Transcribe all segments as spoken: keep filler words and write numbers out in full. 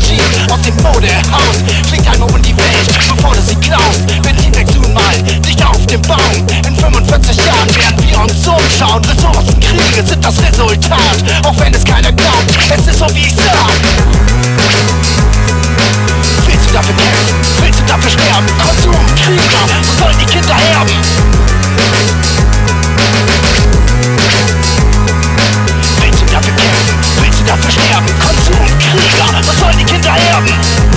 Jeep aus dem Modehaus. Fliegt einmal um die Welt, bevor du sie klaust. Benzin wächst nun mal dicht auf dem Baum. In fünfundvierzig Jahren werden wir uns umschauen. Ressourcenkriege sind das Resultat, auch wenn es keiner glaubt. Es ist so, wie ich sag. Willst du dafür kämpfen? Willst du dafür sterben? Konsumkrieger, so sollen die Kinder erben. Willst du dafür kämpfen? Willst du dafür sterben? Konsumkrieger, was sollen die Kinder erben?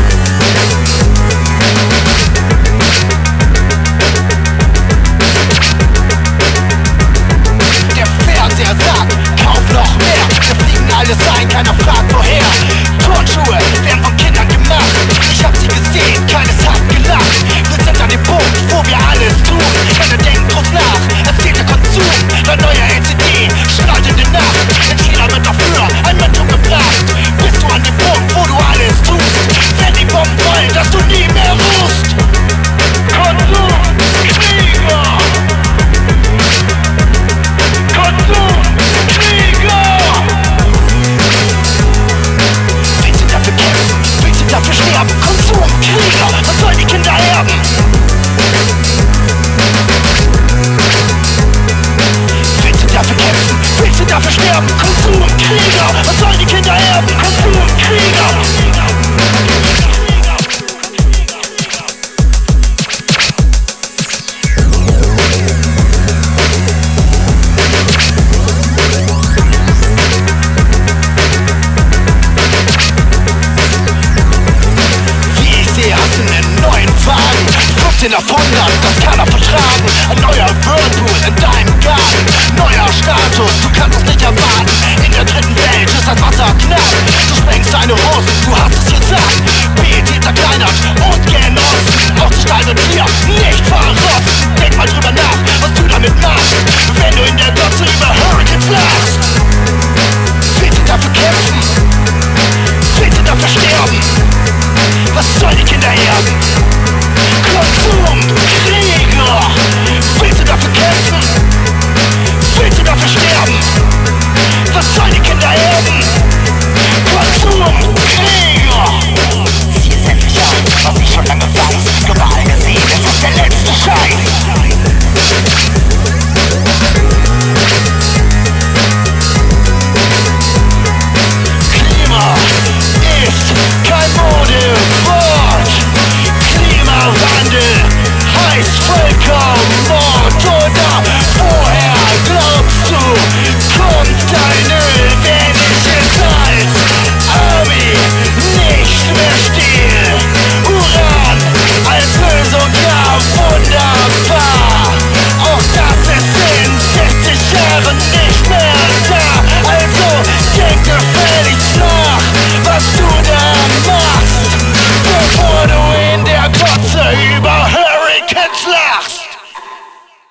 Der Fernseher sagt, kauf noch mehr. Wir fliegen alles ein, keiner fragt woher. Turnschuhe werden von Kindern gemacht. Ich hab sie gesehen, keines hat gelacht. Wir sind an dem Punkt, wo wir alles tun. Keiner denkt groß nach, erzählt der Konsum. Dein neuer L C D strahlt in die Nacht. In China wird dafür ein Mentor gebracht. Bist du an dem Punkt, wo du alles tust. Wenn die Bomben fallen, dass du nie mehr ruhst. Konsumkrieger! Konsumkrieger! Willst du dafür kämpfen? Willst du dafür sterben? Konsumkrieger! Was sollen die Kinder erben? Willst du dafür kämpfen? Willst du dafür sterben? Konsumkrieger! Was sollen die Kinder erben? Konsumkrieger! auf hundert, das kann er vertragen. Ein neuer Whirlpool in deinem Garten. Neuer Status, du kannst es nicht erwarten. In der dritten Welt ist das Wasser knapp. Du sprengst deine Hosen, du hast es gesagt. P E T zerkleinert und genossen. Aus Stein und Tier, nicht verrossen.